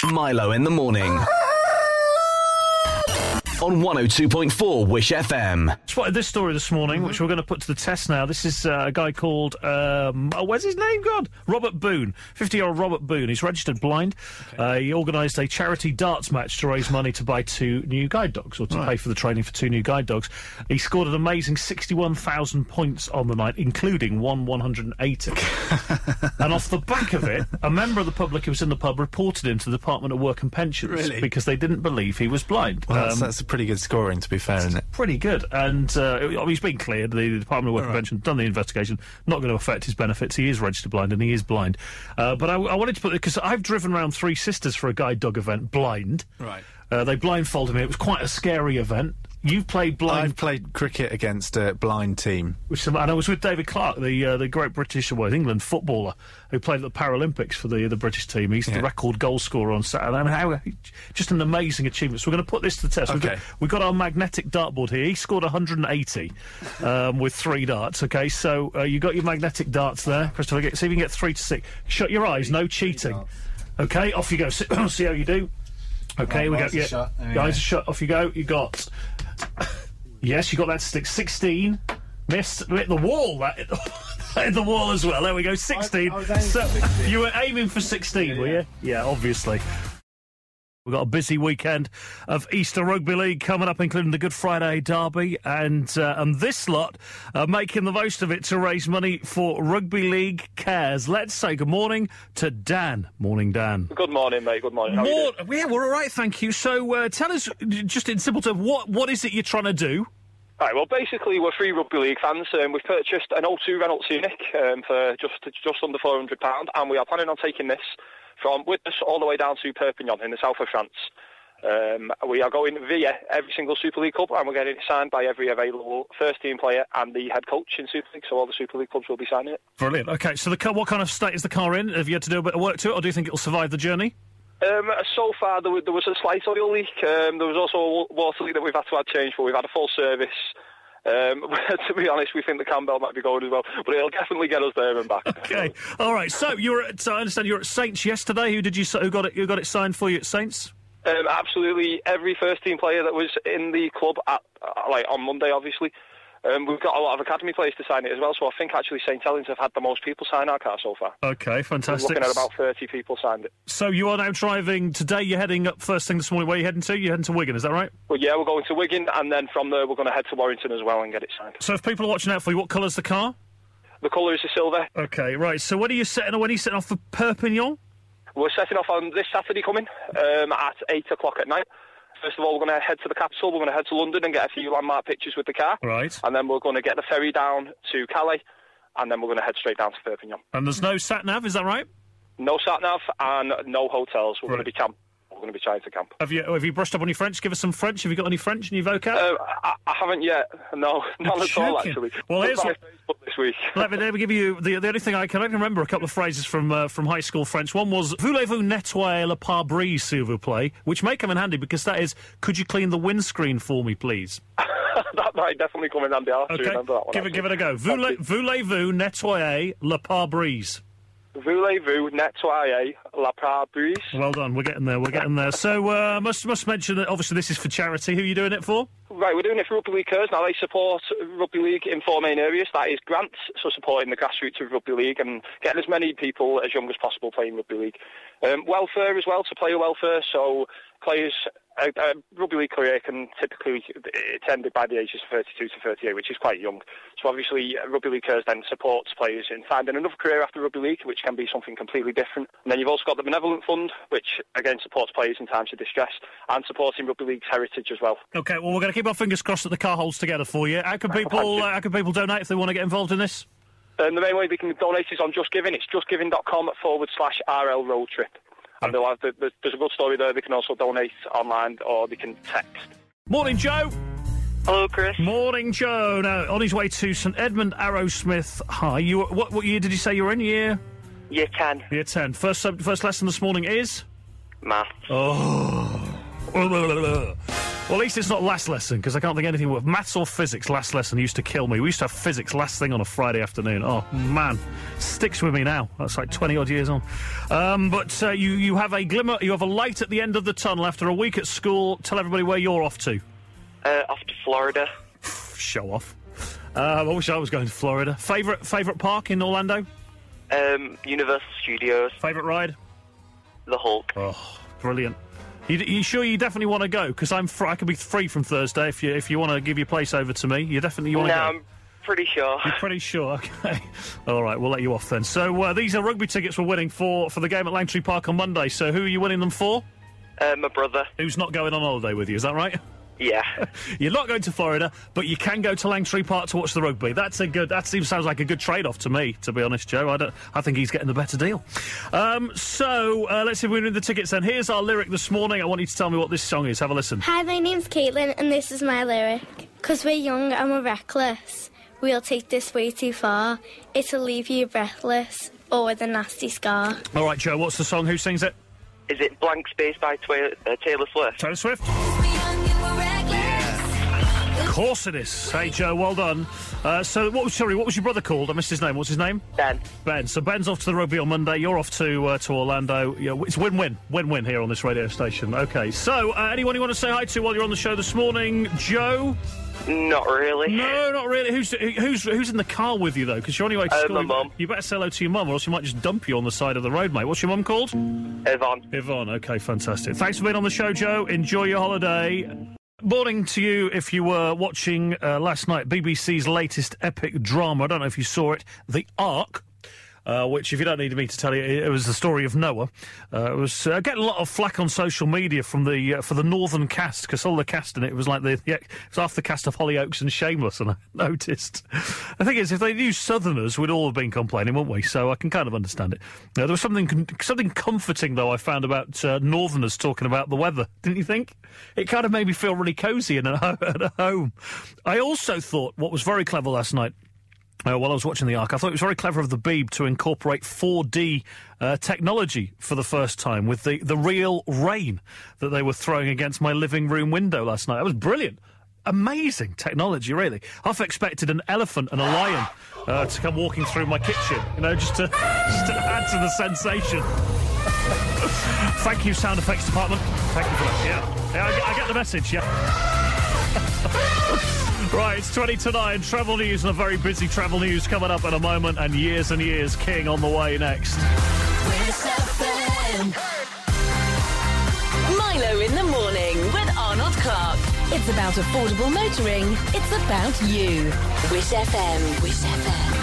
Milo in the morning. On 102.4 Wish FM. Spotted this story this morning, which we're going to put to the test now. This is a guy called, where's his name gone? Robert Boone. 50-year-old Robert Boone. He's registered blind. Okay. He organised a charity darts match to raise money to buy 2 new guide dogs, or to pay for the training for 2 new guide dogs. He scored an amazing 61,000 points on the night, including 180. And off the back of it, a member of the public who was in the pub reported him to the Department of Work and Pensions. Really? Because they didn't believe he was blind. Well, that's a pretty good scoring, to be fair, isn't it? Pretty good. And he's been cleared. The Department of Work and Pensions done the investigation. Not going to affect his benefits. He is registered blind and he is blind. But I wanted to put it, because I've driven around Three Sisters for a guide dog event blind. Right. They blindfolded me. It was quite a scary event. You've played blind. I've played cricket against a blind team. And I was with David Clark, the great British, England footballer who played at the Paralympics for the British team. He's the record goal scorer on Saturday. I mean, just an amazing achievement. So we're going to put this to the test. Okay. We've got our magnetic dartboard here. He scored 180 with 3 darts. Okay, so you got your magnetic darts there, Christopher. See if you can get 3 to 6. Shut your eyes. No cheating. Okay, off you go. See how you do. Okay, we go. Yeah, your eyes are shut. Off you go. You got. Yes, you got that to stick. 16. Missed. Hit the wall. That hit the wall as well. There we go. 16. I was aiming for 16. You were aiming for 16, were you? Yeah, obviously. We've got a busy weekend of Easter Rugby League coming up, including the Good Friday Derby, and this lot are making the most of it to raise money for Rugby League Cares. Let's say good morning to Dan. Morning, Dan. Good morning, mate. Good morning. How are you doing? Yeah, we're all right, thank you. So tell us, just in simple terms, what is it you're trying to do? Right, well, basically, we're 3 Rugby League fans. We've purchased an O2 Renault Scenic for just under £400, and we are planning on taking this from with us all the way down to Perpignan in the south of France. We are going via every single Super League club, and we're getting it signed by every available first-team player and the head coach in Super League, so all the Super League clubs will be signing it. Brilliant. OK, so what kind of state is the car in? Have you had to do a bit of work to it, or do you think it'll survive the journey? So far, there was a slight oil leak. There was also a water leak that we've had to add change for. We've had a full service. To be honest, we think the cam belt might be going as well, but it'll definitely get us there and back. Okay, all right. So I understand you were at Saints yesterday. Who got it signed for you at Saints? Absolutely, every first team player that was in the club on Monday, obviously. We've got a lot of academy players to sign it as well, so I think actually St Helens have had the most people sign our car so far. Okay, fantastic. We're looking at about 30 people signed it. So you are now driving today. You're heading up first thing this morning. Where are you heading to? You're heading to Wigan, is that right? Well, yeah, we're going to Wigan, and then from there we're going to head to Warrington as well and get it signed. So if people are watching out for you, what colour's the car? The colour is the silver. Okay, right. So when are you setting off for Perpignan? We're setting off on this Saturday coming at 8 o'clock at night. First of all, we're going to head to the capital. We're going to head to London and get a few landmark pictures with the car. Right. And then we're going to get the ferry down to Calais, and then we're going to head straight down to Perpignan. And there's no sat-nav, is that right? No sat-nav and no hotels. We're going to be camp. We're going to be trying to camp. Have you brushed up on your French? Give us some French. Have you got any French in your vocab? I haven't yet. No, none at all, actually. Well, here's what this week. Let me give you the only thing I can remember a couple of phrases from high school French. One was "Voulez-vous nettoyer le pare-brise, s'il vous plaît?" which may come in handy because that is, "Could you clean the windscreen for me, please?" That might definitely come in handy. I'll have to remember that one. Give it a go. Voulez-vous nettoyer le pare-brise? Voulez-vous nettoyer la pare-brise? Well done, we're getting there. So, must mention that obviously this is for charity. Who are you doing it for? Right, we're doing it for Rugby League Cares. Now, they support Rugby League in 4 main areas. That is grants, so supporting the grassroots of Rugby League and getting as many people as young as possible playing Rugby League. Welfare as well, so player welfare, so players... A rugby league career can typically it's ended by the ages of 32 to 38, which is quite young. So obviously, Rugby League Cares then supports players in finding another career after rugby league, which can be something completely different. And then you've also got the Benevolent Fund, which again supports players in times of distress, and supporting rugby league's heritage as well. Okay, well, we're going to keep our fingers crossed that the car holds together for you. How can people donate if they want to get involved in this? The main way they can donate is on Just Giving. It's justgiving.com/RL Road Trip. And there's a good story there. They can also donate online or they can text. Morning, Joe. Hello, Chris. Morning, Joe. Now, on his way to St Edmund Arrowsmith High. What year did you say you were in? Year 10. Year 10. First lesson this morning is? Maths. Oh. Well, at least it's not last lesson, because I can't think anything with maths or physics. Last lesson used to kill me. We used to have physics last thing on a Friday afternoon. Oh, man. Sticks with me now. That's like 20-odd years on. But you have a glimmer, you have a light at the end of the tunnel after a week at school. Tell everybody where you're off to. Off to Florida. Show off. I wish I was going to Florida. Favourite park in Orlando? Universal Studios. Favourite ride? The Hulk. Oh, brilliant. You sure you definitely want to go? Because I could be free from Thursday if you want to give your place over to me. You definitely want to go? No, I'm pretty sure. You're pretty sure? Okay. All right, we'll let you off then. So these are rugby tickets we're winning for the game at Langtree Park on Monday. So who are you winning them for? My brother. Who's not going on holiday with you, is that right? Yeah. You're not going to Florida, but you can go to Langtree Park to watch the rugby. That sounds like a good trade-off to me, to be honest, Joe. I think he's getting the better deal. Let's see if we win the tickets then. Here's our lyric this morning. I want you to tell me what this song is. Have a listen. Hi, my name's Caitlin, and this is my lyric. 'Cause we're young and we're reckless, we'll take this way too far. It'll leave you breathless or with a nasty scar. All right, Joe, what's the song? Who sings it? Is it Blank Space by Taylor Swift? Taylor Swift? Of course it is. Hey, Joe, well done. So, what was your brother called? I missed his name. What's his name? Ben. Ben. So Ben's off to the rugby on Monday. You're off to Orlando. Yeah, it's win-win here on this radio station. Okay. So, anyone you want to say hi to while you're on the show this morning? Joe? Not really. No, not really. Who's in the car with you though? Because you're on your way to school. My mum. You better say hello to your mum, or else she might just dump you on the side of the road, mate. What's your mum called? Yvonne. Yvonne. Okay, fantastic. Thanks for being on the show, Joe. Enjoy your holiday. Morning to you if you were watching last night BBC's latest epic drama. I don't know if you saw it, The Ark. Which, if you don't need me to tell you, it was the story of Noah. It was getting a lot of flack on social media from the for the northern cast, because all the cast in it was like it was half the cast of Hollyoaks and Shameless, and I noticed. The thing is, if they used Southerners, we'd all have been complaining, wouldn't we? So I can kind of understand it. There was something comforting, though, I found about Northerners talking about the weather, didn't you think? It kind of made me feel really cosy and at home. I also thought what was very clever last night, while I was watching The Ark, I thought it was very clever of the Beeb to incorporate 4D technology for the first time with the real rain that they were throwing against my living room window last night. It was brilliant. Amazing technology, really. I've expected an elephant and a lion to come walking through my kitchen, just to add to the sensation. Thank you, sound effects department. Thank you for that. Yeah, I get the message, yeah. Right, it's 20 to 9. Travel news and a very busy travel news coming up in a moment, and Years King on the way next. Milo in the morning with Arnold Clark. It's about affordable motoring. It's about you. Wish FM. Wish FM.